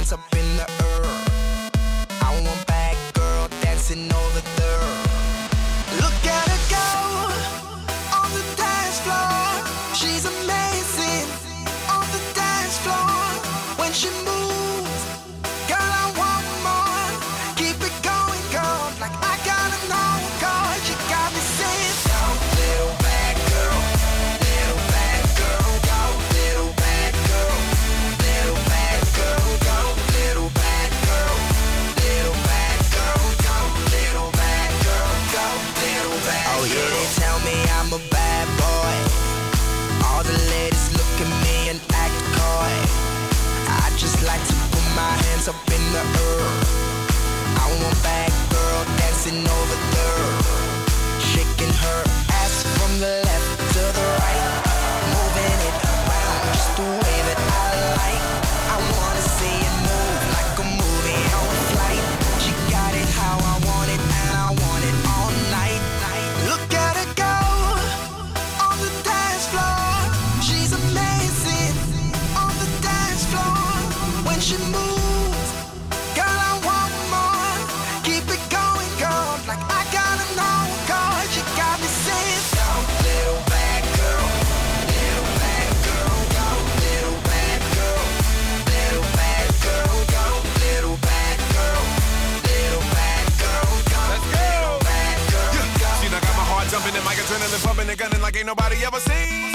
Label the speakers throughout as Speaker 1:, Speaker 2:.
Speaker 1: hands up in the air. I want bad girl dancing over there. Look at her go on the dance floor. She's amazing on the dance floor. When she moves, girl, I want more. Keep it going, girl, like I gotta know, girl. You got me saying, go, little bad girl, little bad girl, go, little bad girl, little bad girl, go, little bad girl, little bad girl, go, little bad girl, go, little bad girl. Oh yeah, they tell me I'm a bad boy. All the ladies look at me and act coy. I just like to put my hands up in the air. I want bad girl dancing over there, shaking her ass from the left to the right, moving it around just the way that I like. I wanna see it move like a movie on flight. She got it how I want it, and I want it all night. Look at her go on the dance floor. She's amazing on the dance floor. When she moves, girl, I want more. Keep it going, girl, like I gotta know, girl. You got me saying, go, little bad girl, little bad girl, go, little bad girl, little bad girl, go, little bad girl, little bad girl, go, little bad girl, go.
Speaker 2: See, I got my heart jumping and my adrenaline pumping and gunning like ain't nobody ever seen.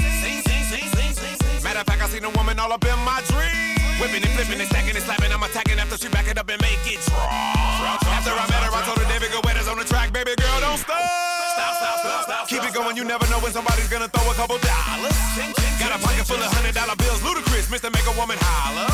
Speaker 2: Matter of fact, I seen a woman all up in my dream. Whipping and flipping and stacking and slapping. I'm attacking after she back it up and make it drop. After I met her, I told her David Guetta's on the track. Baby girl, don't stop. Keep it going, you never know when somebody's gonna throw a couple dollars. Got a pocket full of $100 bills. Ludacris, Mr. Make a Woman Holler.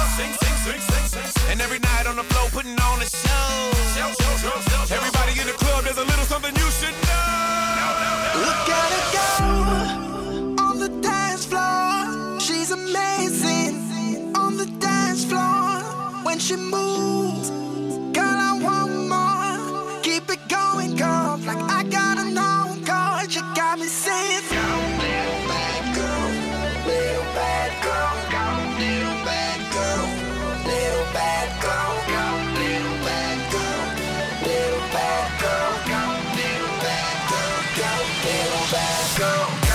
Speaker 2: And every night on the floor, putting on a show. Everybody in the club, there's a little something you should know.
Speaker 1: Look at her go on the dance floor. She's amazing on the dance floor. When she moves, girl, I want more. Keep it going, girl, like I gotta know, girl. You got me saying, go, little bad girl, little bad girl, go, little bad girl, little bad girl, go, little bad girl, little bad girl, go, little bad girl, go, little bad girl.